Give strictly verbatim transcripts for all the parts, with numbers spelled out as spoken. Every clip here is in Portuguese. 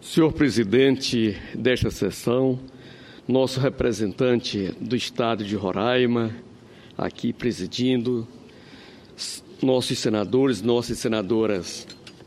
Senhor presidente desta sessão, nosso representante do Estado de Roraima, aqui presidindo, nossos senadores, nossas senadoras.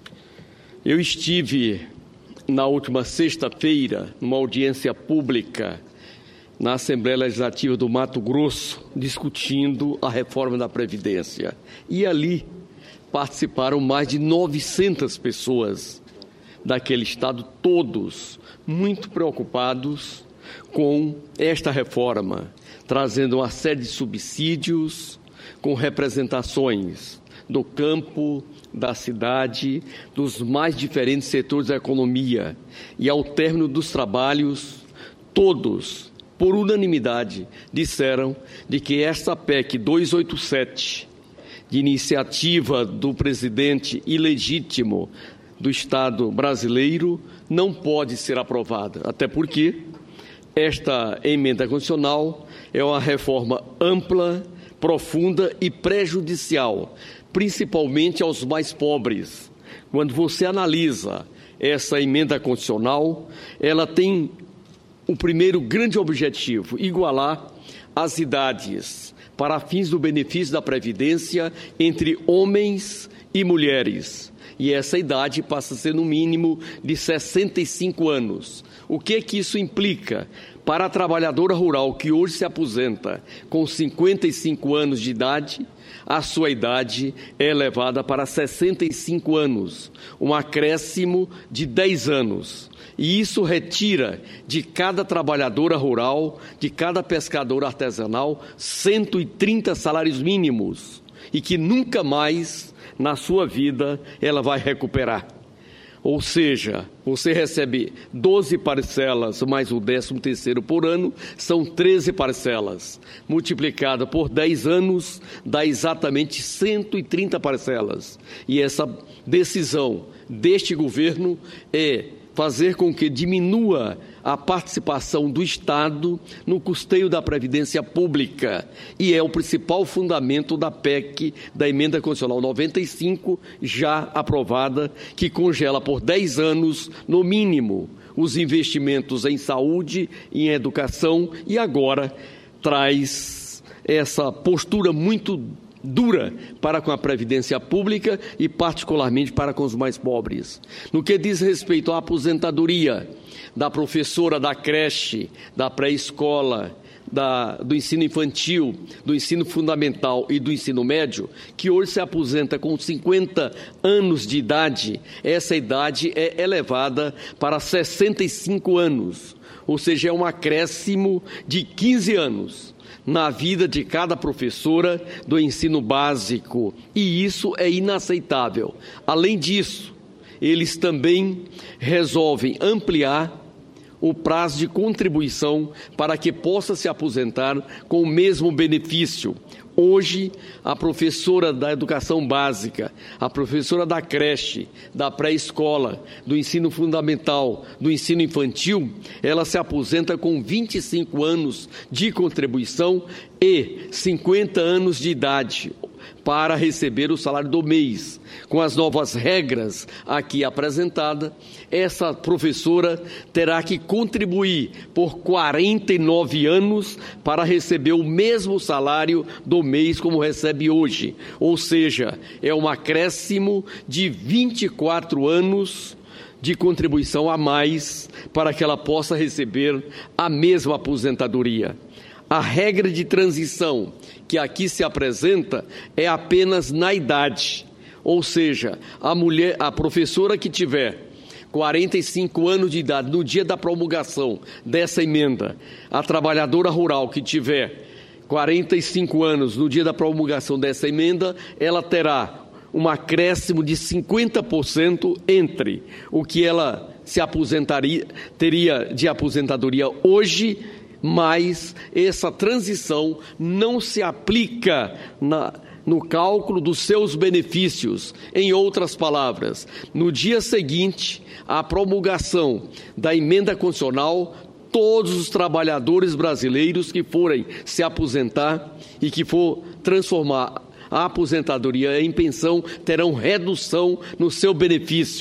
Eu estive na última sexta-feira numa audiência pública na Assembleia Legislativa do Mato Grosso, discutindo a reforma da Previdência. E ali participaram mais de novecentas pessoas daquele estado, todos muito preocupados com esta reforma, trazendo uma série de subsídios com representações do campo, da cidade, dos mais diferentes setores da economia. E ao término dos trabalhos, todos, por unanimidade, disseram de que esta P E C duzentos e oitenta e sete, de iniciativa do presidente ilegítimo do Estado brasileiro, não pode ser aprovada, até porque esta emenda constitucional é uma reforma ampla, profunda e prejudicial, principalmente aos mais pobres. Quando você analisa essa emenda constitucional, ela tem o primeiro grande objetivo: igualar as idades para fins do benefício da Previdência entre homens e mulheres. E essa idade passa a ser no mínimo de sessenta e cinco anos. O que é que isso implica? Para a trabalhadora rural que hoje se aposenta com cinquenta e cinco anos de idade, a sua idade é elevada para sessenta e cinco anos, um acréscimo de dez anos. E isso retira de cada trabalhadora rural, de cada pescador artesanal, cento e trinta salários mínimos, e que nunca mais na sua vida ela vai recuperar. Ou seja, você recebe doze parcelas mais o décimo terceiro por ano, são treze parcelas. Multiplicada por dez anos, dá exatamente cento e trinta parcelas. E essa decisão deste governo é fazer com que diminua a participação do Estado no custeio da Previdência Pública. E é o principal fundamento da P E C, da Emenda Constitucional noventa e cinco, já aprovada, que congela por dez anos, no mínimo, os investimentos em saúde e em educação, e agora traz essa postura muito dura para com a Previdência Pública e particularmente para com os mais pobres. No que diz respeito à aposentadoria da professora da creche, da pré-escola, da, do ensino infantil, do ensino fundamental e do ensino médio, que hoje se aposenta com cinquenta anos de idade, essa idade é elevada para sessenta e cinco anos, ou seja, é um acréscimo de quinze anos na vida de cada professora do ensino básico, e isso é inaceitável. Além disso, eles também resolvem ampliar o prazo de contribuição para que possa se aposentar com o mesmo benefício. Hoje, a professora da educação básica, a professora da creche, da pré-escola, do ensino fundamental, do ensino infantil, ela se aposenta com vinte e cinco anos de contribuição e cinquenta anos de idade para receber o salário do mês. Com as novas regras aqui apresentadas, essa professora terá que contribuir por quarenta e nove anos para receber o mesmo salário do mês como recebe hoje. Ou seja, é um acréscimo de vinte e quatro anos de contribuição a mais para que ela possa receber a mesma aposentadoria. A regra de transição que aqui se apresenta é apenas na idade, ou seja, a mulher, a professora que tiver quarenta e cinco anos de idade no dia da promulgação dessa emenda, a trabalhadora rural que tiver quarenta e cinco anos no dia da promulgação dessa emenda, ela terá um acréscimo de cinquenta por cento entre o que ela se aposentaria, teria de aposentadoria hoje, mas essa transição não se aplica na, no cálculo dos seus benefícios. Em outras palavras, no dia seguinte à promulgação da emenda constitucional, todos os trabalhadores brasileiros que forem se aposentar e que for transformar a aposentadoria em pensão terão redução no seu benefício.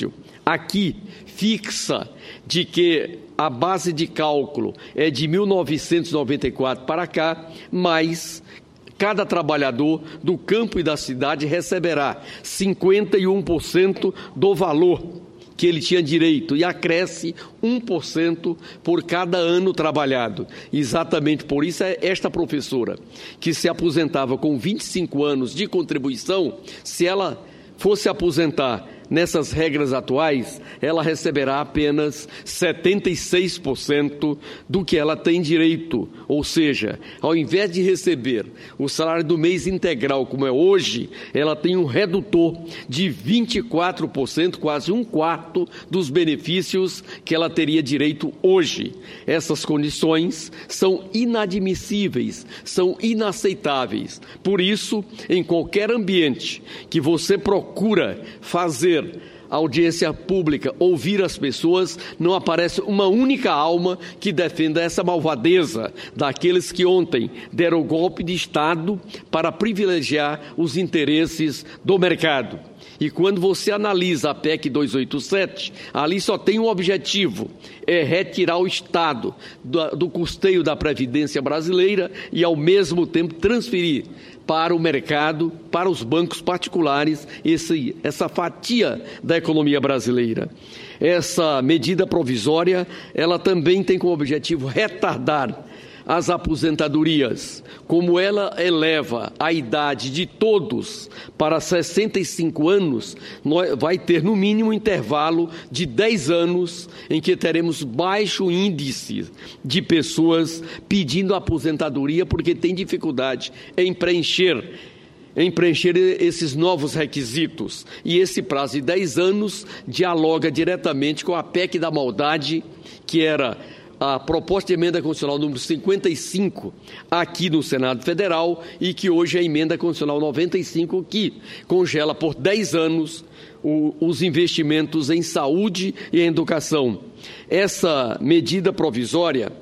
aqui fixa de que a base de cálculo é de mil novecentos e noventa e quatro para cá, mas cada trabalhador do campo e da cidade receberá cinquenta e um por cento do valor que ele tinha direito e acresce um por cento por cada ano trabalhado. Exatamente por isso, esta professora, que se aposentava com vinte e cinco anos de contribuição, se ela fosse aposentar nessas regras atuais, ela receberá apenas setenta e seis por cento do que ela tem direito. Ou seja, ao invés de receber o salário do mês integral, como é hoje, ela tem um redutor de vinte e quatro por cento, quase um quarto dos benefícios que ela teria direito hoje. Essas condições são inadmissíveis, são inaceitáveis. Por isso, em qualquer ambiente que você procura fazer audiência pública, ouvir as pessoas, não aparece uma única alma que defenda essa malvadeza daqueles que ontem deram o golpe de Estado para privilegiar os interesses do mercado. E quando você analisa a P E C duzentos e oitenta e sete, ali só tem um objetivo, é retirar o Estado do, do custeio da Previdência brasileira e, ao mesmo tempo, transferir para o mercado, para os bancos particulares, esse, essa fatia da economia brasileira. Essa medida provisória, ela também tem como objetivo retardar as aposentadorias. Como ela eleva a idade de todos para sessenta e cinco anos, vai ter no mínimo um intervalo de dez anos em que teremos baixo índice de pessoas pedindo aposentadoria porque tem dificuldade em preencher em preencher esses novos requisitos. E esse prazo de dez anos dialoga diretamente com a P E C da maldade, que era a proposta de emenda constitucional número cinquenta e cinco aqui no Senado Federal e que hoje é a emenda constitucional noventa e cinco, que congela por dez anos o, os investimentos em saúde e em educação. Essa medida provisória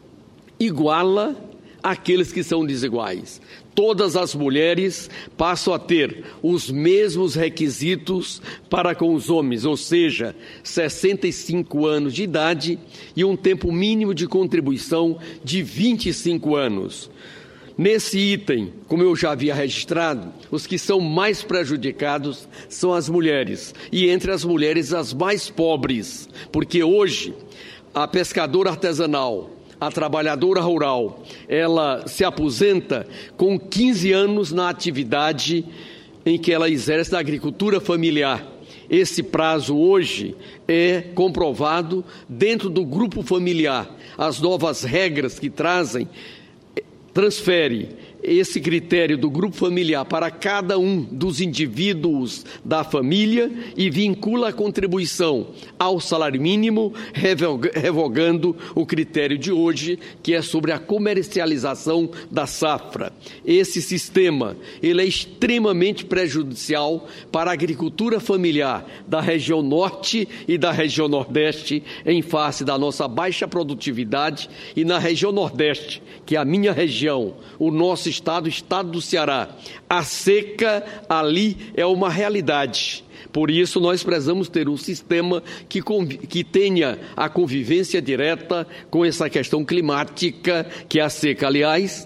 iguala aqueles que são desiguais. Todas as mulheres passam a ter os mesmos requisitos para com os homens, ou seja, sessenta e cinco anos de idade e um tempo mínimo de contribuição de vinte e cinco anos. Nesse item, como eu já havia registrado, os que são mais prejudicados são as mulheres, e entre as mulheres as mais pobres, porque hoje a pescadora artesanal, a trabalhadora rural, ela se aposenta com quinze anos na atividade em que ela exerce a agricultura familiar. Esse prazo hoje é comprovado dentro do grupo familiar. As novas regras que trazem, transfere esse critério do grupo familiar para cada um dos indivíduos da família e vincula a contribuição ao salário mínimo, revogando o critério de hoje, que é sobre a comercialização da safra. Esse sistema, ele é extremamente prejudicial para a agricultura familiar da região norte e da região nordeste, em face da nossa baixa produtividade, e na região nordeste, que é a minha região, o nosso estado, o estado do Ceará, a seca ali é uma realidade. Por isso, nós precisamos ter um sistema que, que tenha a convivência direta com essa questão climática, que é a seca. Aliás,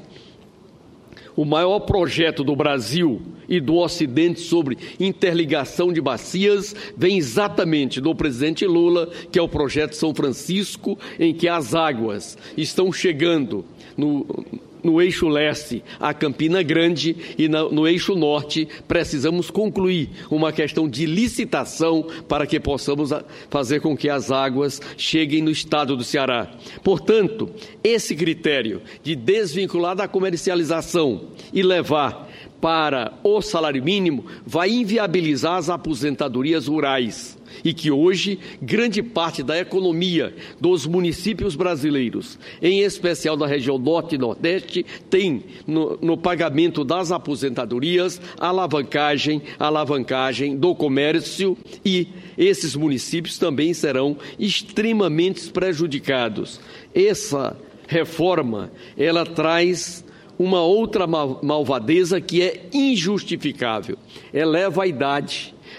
o maior projeto do Brasil e do Ocidente sobre interligação de bacias vem exatamente do presidente Lula, que é o projeto São Francisco, em que as águas estão chegando no... no eixo leste, a Campina Grande, e no eixo norte, precisamos concluir uma questão de licitação para que possamos fazer com que as águas cheguem no estado do Ceará. Portanto, esse critério de desvincular da comercialização e levar para o salário mínimo vai inviabilizar as aposentadorias rurais, e que hoje grande parte da economia dos municípios brasileiros, em especial da região norte e nordeste, tem no, no pagamento das aposentadorias alavancagem, alavancagem do comércio, e esses municípios também serão extremamente prejudicados. Essa reforma, ela traz uma outra malvadeza que é injustificável. Eleva a idade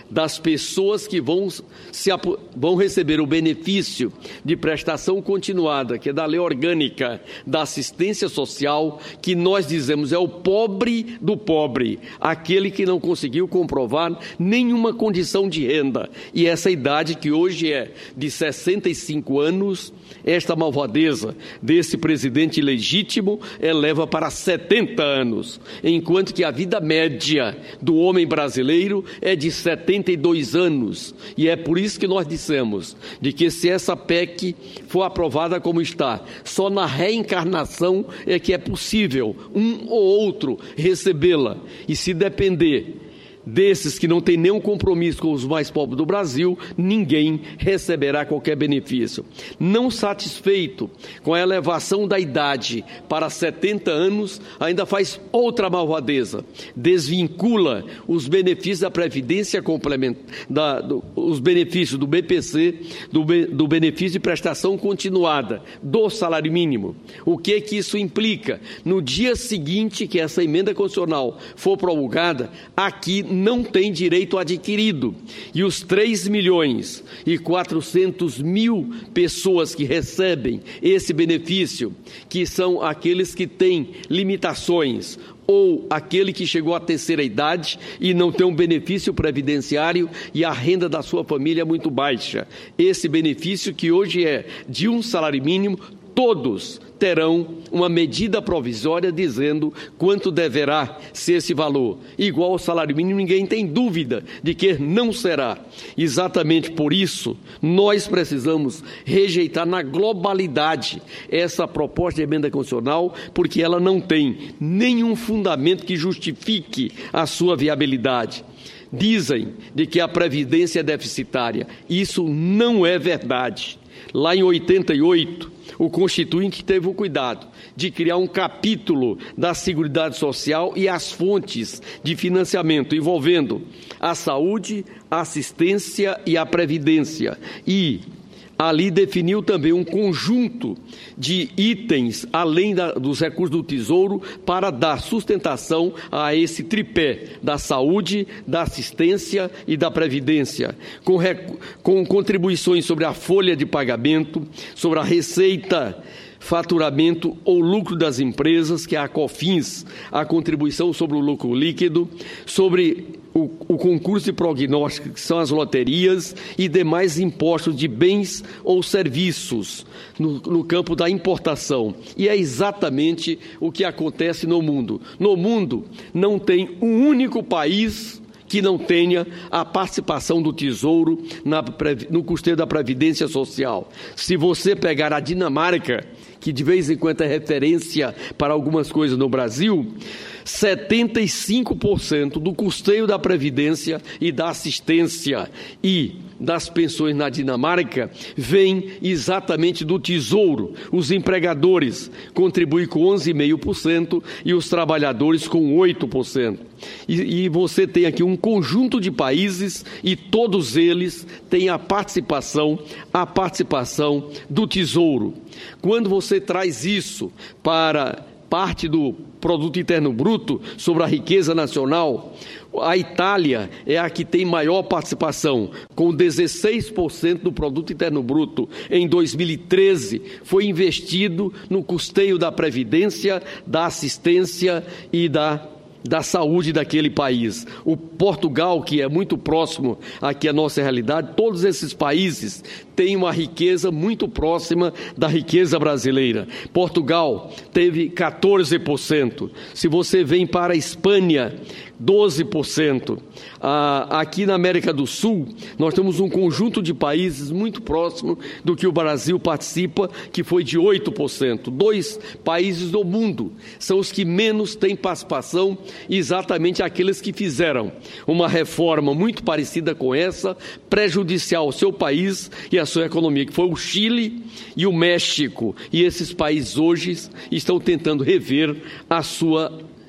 das pessoas que vão, se, vão receber o benefício de prestação continuada, que é da lei orgânica da assistência social, que nós dizemos é o pobre do pobre, aquele que não conseguiu comprovar nenhuma condição de renda. E essa idade, que hoje é de sessenta e cinco anos, esta malvadeza desse presidente ilegítimo eleva para setenta anos, enquanto que a vida média do homem brasileiro é de setenta e dois anos. E é por isso que nós dissemos de que, se essa P E C for aprovada como está, só na reencarnação é que é possível um ou outro recebê-la. E se depender desses que não têm nenhum compromisso com os mais pobres do Brasil, ninguém receberá qualquer benefício. Não satisfeito com a elevação da idade para setenta anos, ainda faz outra malvadeza: desvincula os benefícios da Previdência Complementar, da, do, os benefícios do B P C, do, do benefício de prestação continuada, do salário mínimo. O que é que isso implica? No dia seguinte que essa emenda constitucional for promulgada, aqui não tem direito adquirido. E os três milhões e quatrocentos mil pessoas que recebem esse benefício, que são aqueles que têm limitações, ou aquele que chegou à terceira idade e não tem um benefício previdenciário e a renda da sua família é muito baixa. Esse benefício, que hoje é de um salário mínimo, todos terão uma medida provisória dizendo quanto deverá ser esse valor. Igual ao salário mínimo, ninguém tem dúvida de que não será. Exatamente por isso, nós precisamos rejeitar na globalidade essa proposta de emenda constitucional, porque ela não tem nenhum fundamento que justifique a sua viabilidade. Dizem de que a Previdência é deficitária. Isso não é verdade. Lá em oitenta e oito, o Constituinte teve o cuidado de criar um capítulo da Seguridade Social e as fontes de financiamento, envolvendo a saúde, a assistência e a previdência. E ali definiu também um conjunto de itens, além da, dos recursos do Tesouro, para dar sustentação a esse tripé da saúde, da assistência e da previdência, com, com contribuições sobre a folha de pagamento, sobre a receita, faturamento ou lucro das empresas, que é a COFINS, a contribuição sobre o lucro líquido, sobre o, o concurso de prognóstico, que são as loterias, e demais impostos de bens ou serviços no, no campo da importação. E é exatamente o que acontece no mundo. No mundo não tem um único país que não tenha a participação do Tesouro na, no custeio da Previdência Social. Se você pegar a Dinamarca, que de vez em quando é referência para algumas coisas no Brasil, setenta e cinco por cento do custeio da Previdência e da assistência e das pensões na Dinamarca vem exatamente do Tesouro. Os empregadores contribuem com onze vírgula cinco por cento e os trabalhadores com oito por cento. E, e você tem aqui um conjunto de países e todos eles têm a participação, a participação do Tesouro. Quando você traz isso para parte do Produto Interno Bruto, sobre a riqueza nacional, a Itália é a que tem maior participação, com dezesseis por cento do Produto Interno Bruto. Em dois mil e treze, foi investido no custeio da Previdência, da assistência e da da saúde daquele país. O Portugal, que é muito próximo aqui à nossa realidade, todos esses países têm uma riqueza muito próxima da riqueza brasileira. Portugal teve quatorze por cento. Se você vem para a Espanha, doze por cento. Ah, aqui na América do Sul, nós temos um conjunto de países muito próximo do que o Brasil participa, que foi de oito por cento. Dois países do mundo são os que menos têm participação, exatamente aqueles que fizeram uma reforma muito parecida com essa, prejudicial ao seu país e à sua economia, que foi o Chile e o México. E esses países hoje estão tentando rever a sua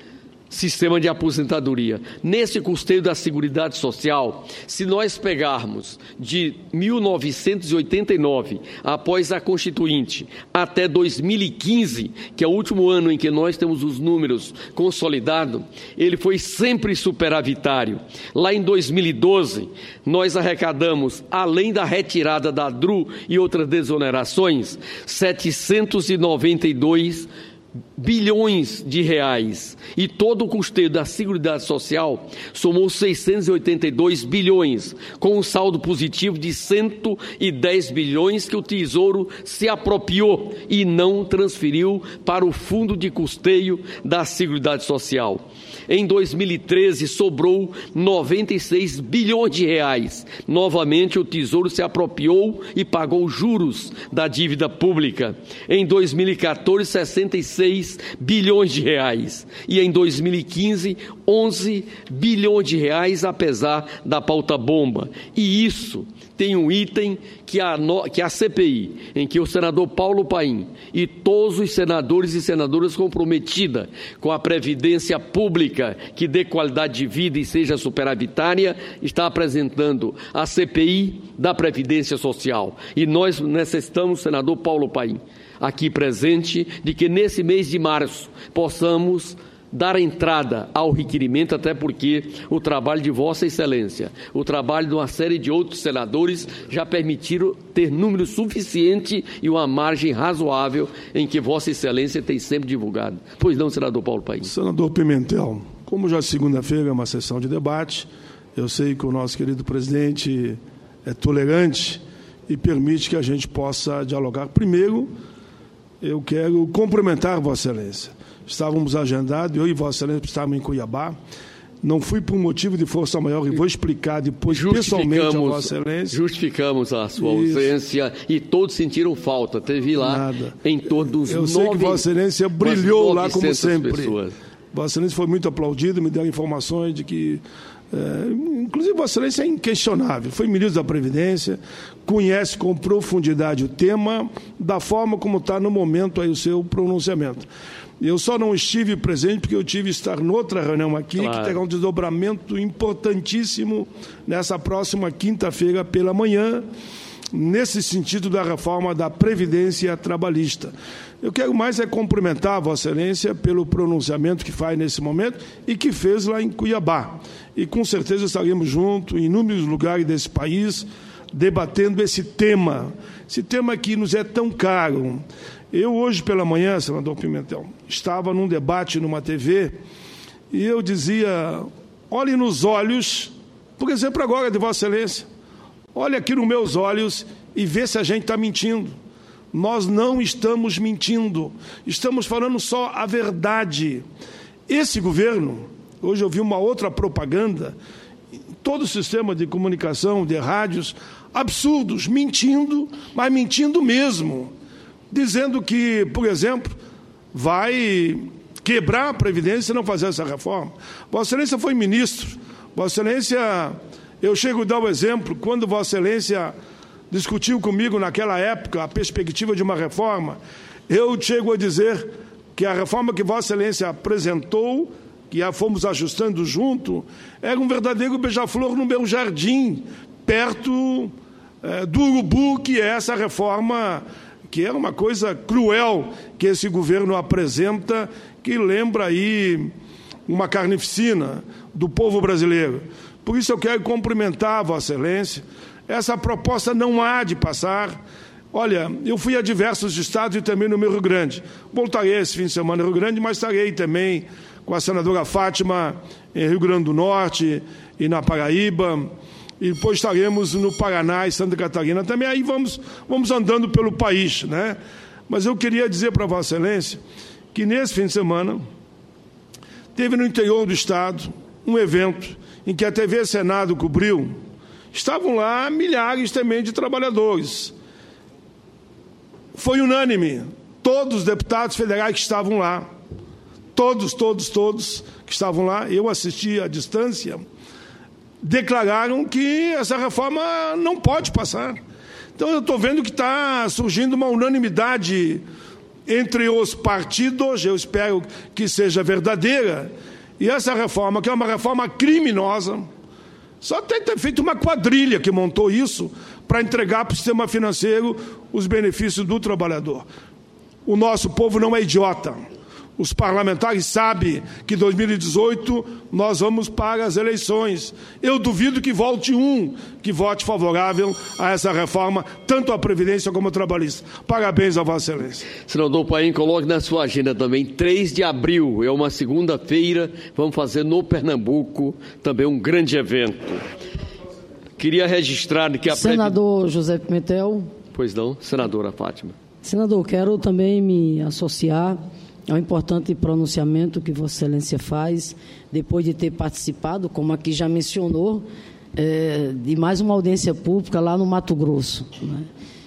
sistema de aposentadoria. Nesse custeio da Seguridade Social, se nós pegarmos de mil novecentos e oitenta e nove, após a Constituinte, até dois mil e quinze, que é o último ano em que nós temos os números consolidados, ele foi sempre superavitário. Lá em dois mil e doze, nós arrecadamos, além da retirada da D R U e outras desonerações, setecentos e noventa e dois bilhões de reais, e todo o custeio da Seguridade Social somou seiscentos e oitenta e dois bilhões, com um saldo positivo de cento e dez bilhões que o Tesouro se apropriou e não transferiu para o fundo de custeio da Seguridade Social. Em dois mil e treze, sobrou noventa e seis bilhões de reais. Novamente, o Tesouro se apropriou e pagou juros da dívida pública. Em dois mil e quatorze, sessenta e seis bilhões de reais. E em dois mil e quinze, onze bilhões de reais, apesar da pauta-bomba. E isso tem um item que a, que a C P I, em que o senador Paulo Paim e todos os senadores e senadoras comprometidas com a previdência pública que dê qualidade de vida e seja superavitária, está apresentando a C P I da Previdência Social. E nós necessitamos, senador Paulo Paim, aqui presente, de que nesse mês de março possamos dar entrada ao requerimento, até porque o trabalho de Vossa Excelência, o trabalho de uma série de outros senadores já permitiram ter número suficiente e uma margem razoável em que Vossa Excelência tem sempre divulgado. Pois não, senador Paulo Paim. Senador Pimentel, como já segunda-feira é uma sessão de debate, eu sei que o nosso querido presidente é tolerante e permite que a gente possa dialogar. Primeiro, eu quero cumprimentar Vossa Excelência. Estávamos agendados, eu e Vossa Excelência estávamos em Cuiabá. Não fui por motivo de força maior e vou explicar depois pessoalmente a Vossa Excelência. Justificamos a sua Isso. ausência e todos sentiram falta. Teve lá Nada. em torno dos Eu nove, sei que Vossa Excelência brilhou lá como sempre. Pessoas. Vossa Excelência foi muito aplaudido, me deram informações de que... É, inclusive, Vossa Excelência é inquestionável. Foi ministro da Previdência, conhece com profundidade o tema, da forma como está no momento aí o seu pronunciamento. Eu só não estive presente porque eu tive que estar noutra reunião aqui, claro, que terá um desdobramento importantíssimo nessa próxima quinta-feira pela manhã, nesse sentido da reforma da Previdência Trabalhista. Eu quero mais é cumprimentar a Vossa Excelência pelo pronunciamento que faz nesse momento e que fez lá em Cuiabá. E com certeza estaremos juntos em inúmeros lugares desse país, debatendo esse tema, esse tema que nos é tão caro. Eu hoje pela manhã, senador Pimentel, estava num debate numa T V e eu dizia, olhe nos olhos, por exemplo agora de Vossa Excelência, olhe aqui nos meus olhos e vê se a gente está mentindo. Nós não estamos mentindo, estamos falando só a verdade. Esse governo, hoje eu vi uma outra propaganda, todo o sistema de comunicação, de rádios, absurdos, mentindo, mas mentindo mesmo. Dizendo que, por exemplo, vai quebrar a Previdência se não fazer essa reforma. Vossa Excelência foi ministro. Vossa Excelência, eu chego a dar o exemplo, quando Vossa Excelência discutiu comigo naquela época a perspectiva de uma reforma, eu chego a dizer que a reforma que Vossa Excelência apresentou, que a fomos ajustando junto, era um verdadeiro beija-flor no meu jardim, perto é, do urubu, que é essa reforma, que é uma coisa cruel que esse governo apresenta, que lembra aí uma carnificina do povo brasileiro. Por isso eu quero cumprimentar a Vossa Excelência. Essa proposta não há de passar. Olha, eu fui a diversos estados e também no meu Rio Grande. Voltarei esse fim de semana no Rio Grande, mas estarei também com a senadora Fátima em Rio Grande do Norte e na Paraíba. E depois estaremos no Paraná e Santa Catarina também. Aí vamos, vamos andando pelo país, né? Mas eu queria dizer para Vossa Excelência que nesse fim de semana teve no interior do estado um evento em que a T V Senado cobriu. Estavam lá milhares também de trabalhadores. Foi unânime. Todos os deputados federais que estavam lá, todos, todos, todos que estavam lá, eu assisti à distância, declararam que essa reforma não pode passar. Então eu estou vendo que está surgindo uma unanimidade entre os partidos, eu espero que seja verdadeira, E essa reforma, que é uma reforma criminosa, só tem que ter feito uma quadrilha que montou isso para entregar para o sistema financeiro os benefícios do trabalhador. O nosso povo não é idiota. Os parlamentares sabem que em dois mil e dezoito nós vamos para as eleições. Eu duvido que volte um que vote favorável a essa reforma, tanto a Previdência como a Trabalhista. Parabéns a Vossa Excelência. Senador Paim, coloque na sua agenda também, três de abril, é uma segunda-feira, vamos fazer no Pernambuco também um grande evento. Queria registrar que a... Senador Previ... José Pimentel. Pois não, senadora Fátima. Senador, quero também me associar ao importante pronunciamento que Vossa Excelência faz, depois de ter participado, como aqui já mencionou, é, de mais uma audiência pública lá no Mato Grosso, né?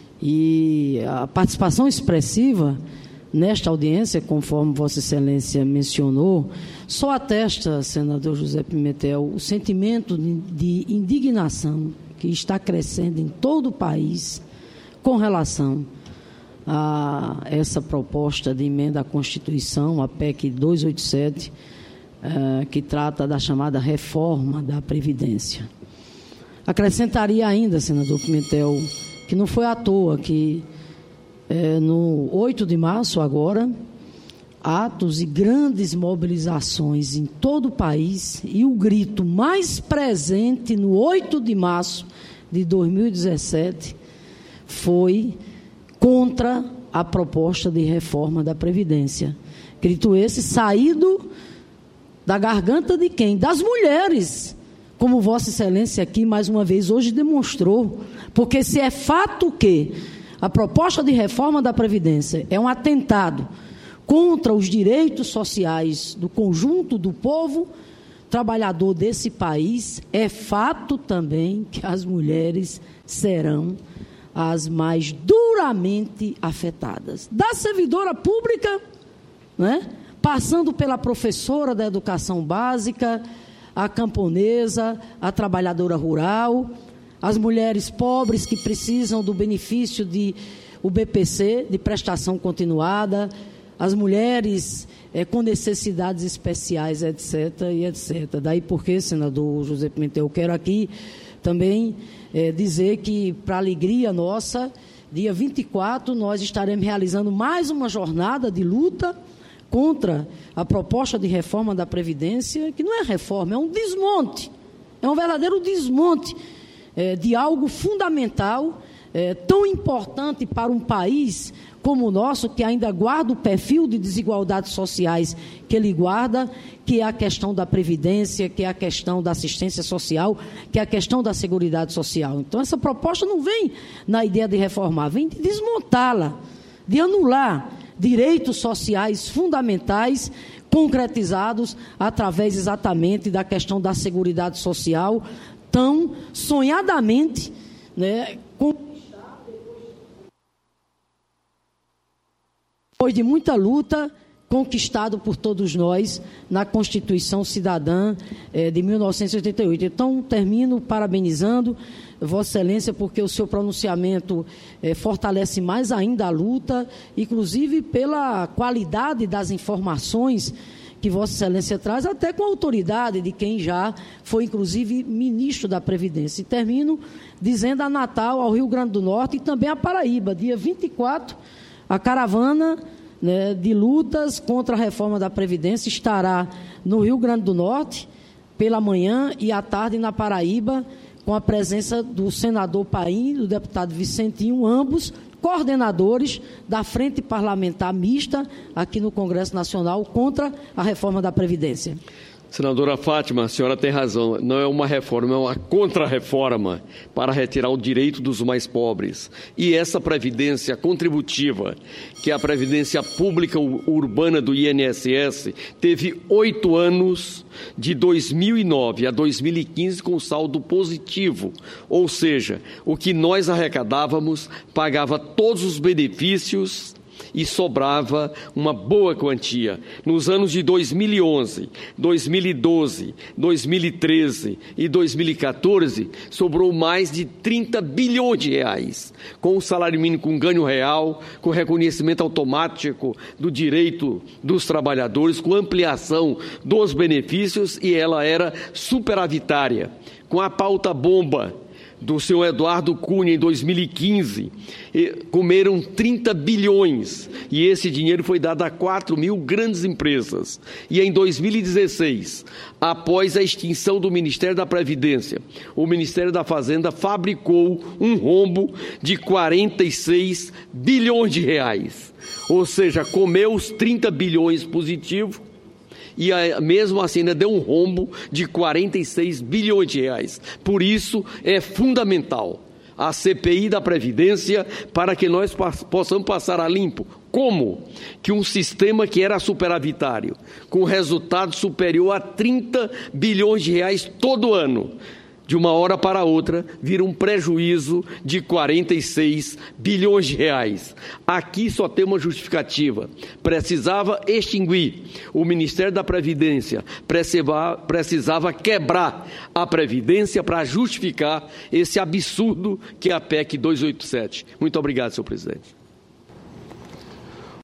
E a participação expressiva nesta audiência, conforme Vossa Excelência mencionou, só atesta, senador José Pimentel, o sentimento de indignação que está crescendo em todo o país com relação a essa proposta de emenda à Constituição, a P E C duzentos e oitenta e sete, uh, que trata da chamada reforma da Previdência. Acrescentaria ainda, senador Pimentel, que não foi à toa que eh, no oito de março agora, atos e grandes mobilizações em todo o país, e o grito mais presente no oito de março de dois mil e dezessete foi contra a proposta de reforma da Previdência. Grito esse saído da garganta de quem? Das mulheres, como Vossa Excelência aqui, mais uma vez, hoje demonstrou. Porque se é fato que a proposta de reforma da Previdência é um atentado contra os direitos sociais do conjunto do povo trabalhador desse país, é fato também que as mulheres serão as mais duramente afetadas. Da servidora pública, né, passando pela professora da educação básica, a camponesa, a trabalhadora rural, as mulheres pobres que precisam do benefício de o B P C, de prestação continuada, as mulheres é, com necessidades especiais, etc, e etcétera. Daí porque, senador José Pimentel, eu quero aqui também é, dizer que, para alegria nossa, dia vinte e quatro, nós estaremos realizando mais uma jornada de luta contra a proposta de reforma da Previdência, que não é reforma, é um desmonte, é um verdadeiro desmonte é, de algo fundamental, é, tão importante para um país como o nosso, que ainda guarda o perfil de desigualdades sociais que ele guarda, que é a questão da Previdência, que é a questão da assistência social, que é a questão da Seguridade Social. Então, essa proposta não vem na ideia de reformar, vem de desmontá-la, de anular direitos sociais fundamentais concretizados através exatamente da questão da Seguridade Social, tão sonhadamente, né, com depois de muita luta, conquistado por todos nós na Constituição Cidadã eh, de mil novecentos e oitenta e oito. Então, termino parabenizando Vossa Excelência, porque o seu pronunciamento eh, fortalece mais ainda a luta, inclusive pela qualidade das informações que Vossa Excelência traz, até com a autoridade de quem já foi, inclusive, ministro da Previdência. E termino dizendo a Natal, ao Rio Grande do Norte e também a Paraíba, dia vinte e quatro, a caravana, né, de lutas contra a reforma da Previdência estará no Rio Grande do Norte, pela manhã e à tarde na Paraíba, com a presença do senador Paim e do deputado Vicentinho, ambos coordenadores da Frente Parlamentar Mista aqui no Congresso Nacional contra a reforma da Previdência. Senadora Fátima, a senhora tem razão, não é uma reforma, é uma contra-reforma para retirar o direito dos mais pobres. E essa previdência contributiva, que é a previdência pública urbana do I N S S, teve oito anos, de dois mil e nove a dois mil e quinze, com saldo positivo. Ou seja, o que nós arrecadávamos pagava todos os benefícios e sobrava uma boa quantia. Nos anos de dois mil e onze, dois mil e doze, dois mil e treze e dois mil e quatorze, sobrou mais de trinta bilhões de reais, com o salário mínimo com ganho real, com reconhecimento automático do direito dos trabalhadores, com ampliação dos benefícios, e ela era superavitária. Com a pauta bomba do senhor Eduardo Cunha em dois mil e quinze, comeram trinta bilhões, e esse dinheiro foi dado a quatro mil grandes empresas. E em dois mil e dezesseis, após a extinção do Ministério da Previdência, o Ministério da Fazenda fabricou um rombo de quarenta e seis bilhões de reais. Ou seja, comeu os trinta bilhões positivos, e mesmo assim ainda deu um rombo de quarenta e seis bilhões de reais. Por isso é fundamental a C P I da Previdência para que nós possamos passar a limpo. Como? Que um sistema que era superavitário, com resultado superior a trinta bilhões de reais todo ano, de uma hora para outra, vira um prejuízo de quarenta e seis bilhões de reais. Aqui só tem uma justificativa. Precisava extinguir o Ministério da Previdência, precisava, precisava quebrar a Previdência para justificar esse absurdo que é a P E C duzentos e oitenta e sete. Muito obrigado, senhor presidente.